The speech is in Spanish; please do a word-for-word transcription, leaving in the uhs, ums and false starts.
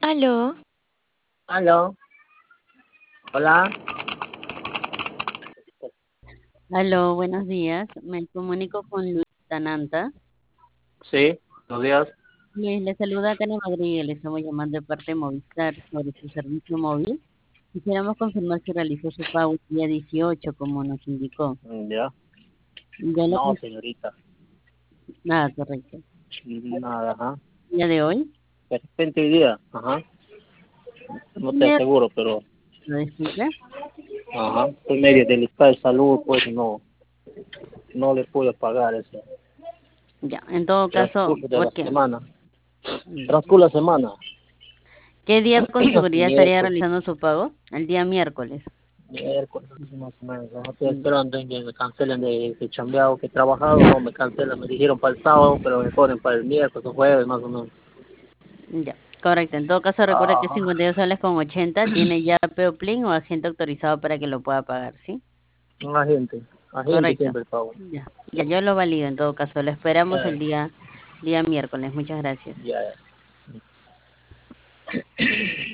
Aló, Aló, hola, Aló, buenos días. Me comunico con Luis Tananta. sí, buenos días. Luis, le saluda Karen Rodríguez. Le estamos llamando de parte de Movistar sobre su servicio móvil. Quisiéramos confirmar si realizó su pago el día dieciocho, como nos indicó. Mm, Ya, Ya lo no, con- señorita, Nada, correcto. nada, ajá. El día de hoy, De repente hoy día, ajá, no te ¿me aseguro, pero, lo disculpe? ajá, estoy medio delicado de salud, pues no, no le puedo pagar eso. Ya, en todo caso, Transcurso de ¿por la qué? semana, Ya. transcurso la semana, ¿Qué día con seguridad estaría miércoles, realizando su pago? El día miércoles. miércoles, más o menos, ajá, estoy esperando en que me cancelen de, de chambeado que he trabajado, no me cancelan, me dijeron para el sábado, pero me ponen para el miércoles o jueves, más o menos. Ya, correcto. En todo caso, recuerde que Ajá, cincuenta y dos soles con ochenta tiene ya Peoplin o agente autorizado para que lo pueda pagar, ¿sí? un agente, agente Correcto. siempre pago. Ya, ya yo lo valido en todo caso. Lo esperamos Ya, el día, día miércoles. Muchas gracias. ya, ya.